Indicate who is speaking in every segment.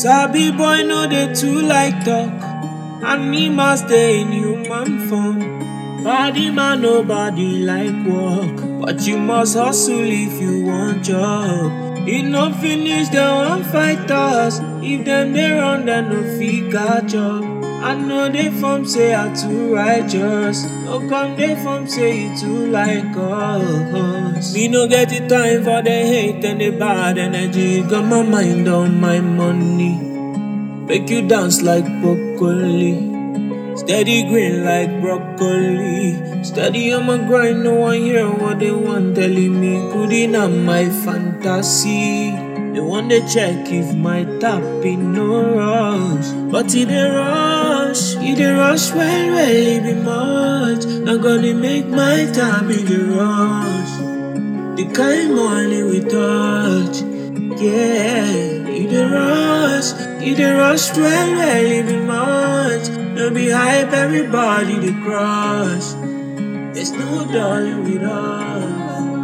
Speaker 1: Sabi boy no dey too like talk. Animals dey in human form. Body man nobody like work, but you must hustle if you want job. E no finish dem wan fight us. If dem dey run dem no fit catch up. I know dey form say I too righteous. No come dey form say you too like us. Me no get the time for the hate and the bad energy. Got my mind on my money. Make you dance like broccoli. Steady green like broccoli. Steady on my grind, no one hear what they want telling me. Good enough my fantasy. They want to check if my tap in no rush. But it dey rush well, it be much. Not gonna make my tap in the rush. The kind money we touch, yeah. It dey rush well, it be much. No be hype, everybody dey crush. There's no darling with us.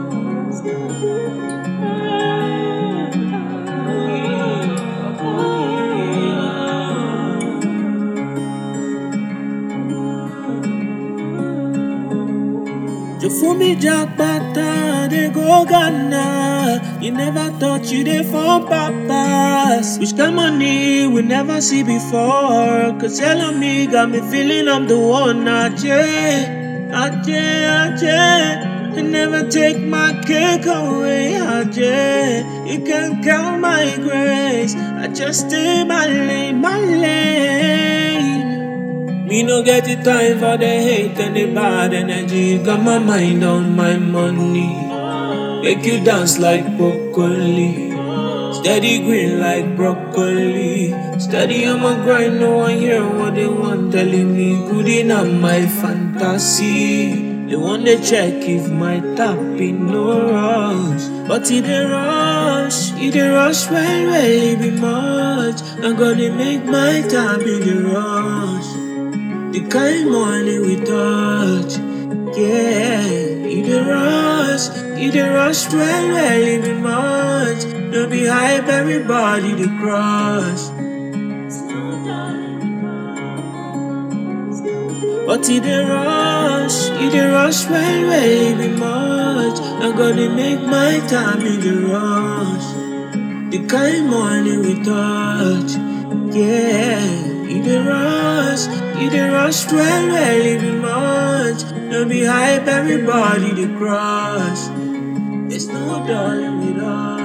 Speaker 1: Jofumi Jakpata, they go Ghana. You never thought you dey for papas. Which kind money we never see before. Cause yellow me got me feeling I'm the one. Ajay. You never take my cake away, Ajay. You can't count my grace. I just stay my lane, my lane. Me no get the time for the hate and the bad energy. Got my mind on my money. Make you dance like broccoli. Steady green like broccoli. Steady on my grind, no one hear what they want telling me. Good enough my fantasy. They want to check if my tap in no rush. But it dey rush well, it be much. Not gonna make my tap in the rush. The kind money we touch, yeah. It dey rush well, it be much. No be hype, everybody dey crush. But it dey rush well, it be much. Not gonna make my time in the rush. The kind money we touch, yeah. It dey rush well, it be much. No be hype, everybody dey crush. There's no darling with us.